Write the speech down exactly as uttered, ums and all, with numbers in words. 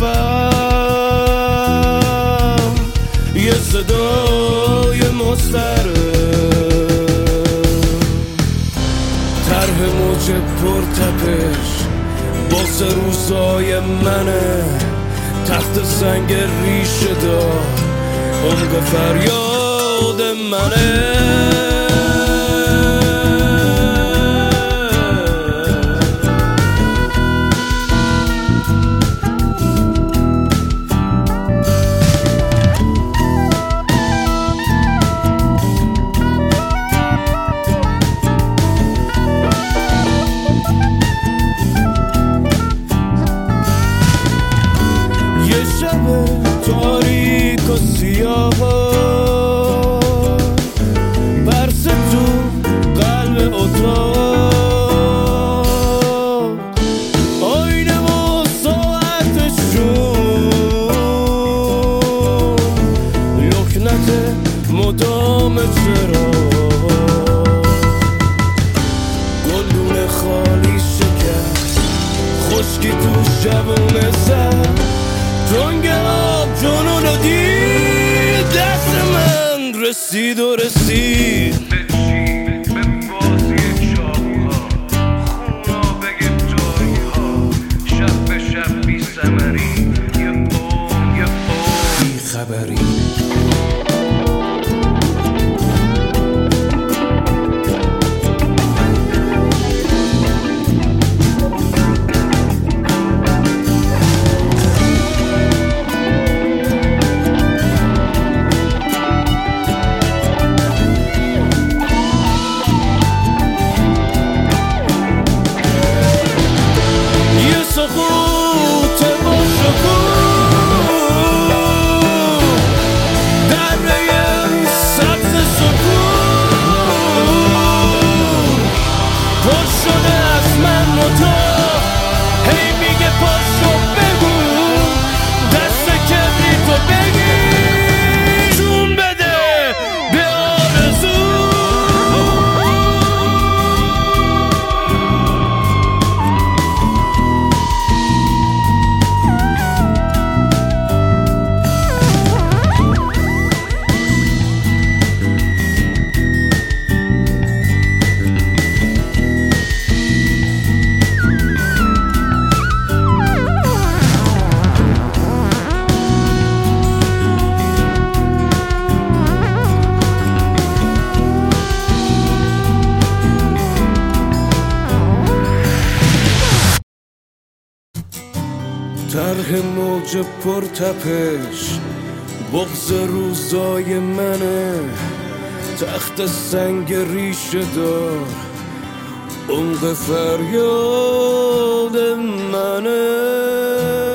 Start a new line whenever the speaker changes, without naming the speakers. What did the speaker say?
قیافم یه صدای مستره، طرح موج پرتپش بغض روزای منه، تخت سنگ ریشه دار عمق فریاد منه. تاریک و سیاه برس تو قلب اتاق، آینه و ساعتشون لکنت مدام چراغ، گلدون خالی شکست خشکی تو شبونه زد، جنگ آب جنونو دید، دست من رسید و رسید
به بازی چاقوها، خونا بگه داروها، شب به شب بی ثمری، یه عمر یه عمر
بی خبری. سقوط با شکوه دره سبز سکون پر شده از من و تو، هی میگه پاشو بگو، دست کبریتو بگیر، جون بده به آرزو. طرح موج پرتپش بغض روزای منه، تخت سنگ ریشه دار عمق فریاد منه.